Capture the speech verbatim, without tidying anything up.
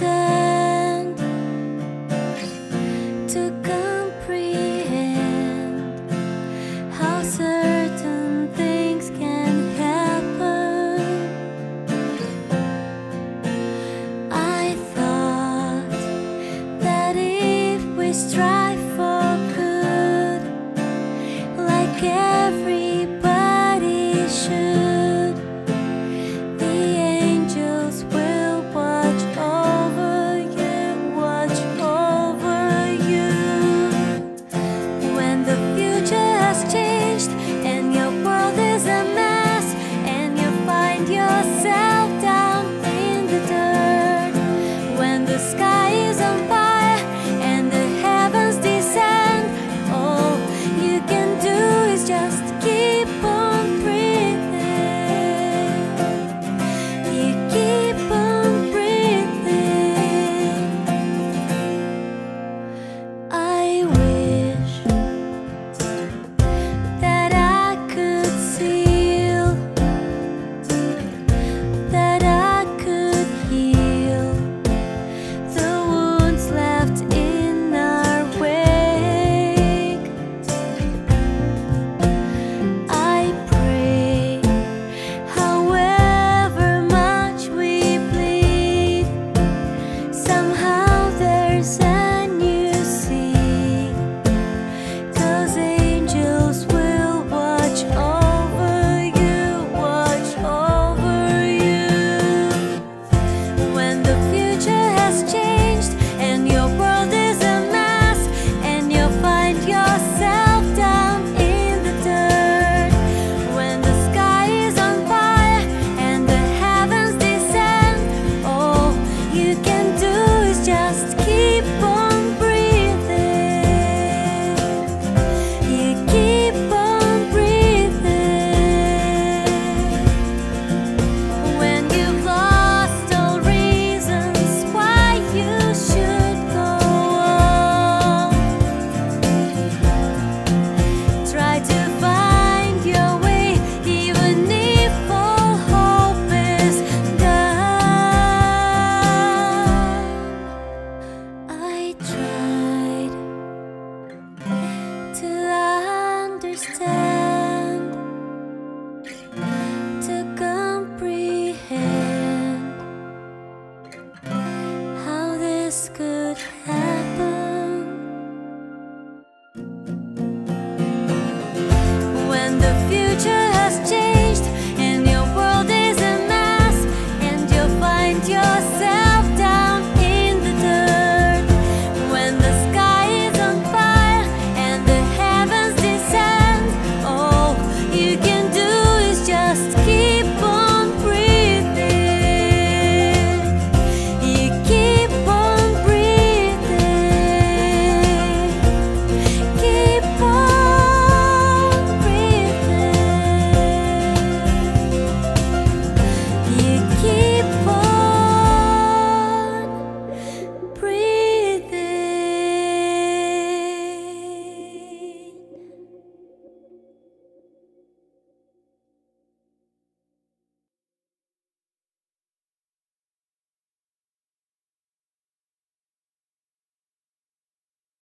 understand, to comprehend how certain things can happen. I thought that if we strive for good, like everybody should, the angels will watch over you, watch over you. When the future has changed and your world is a mess, and you find yourself down in the dirt, when the sky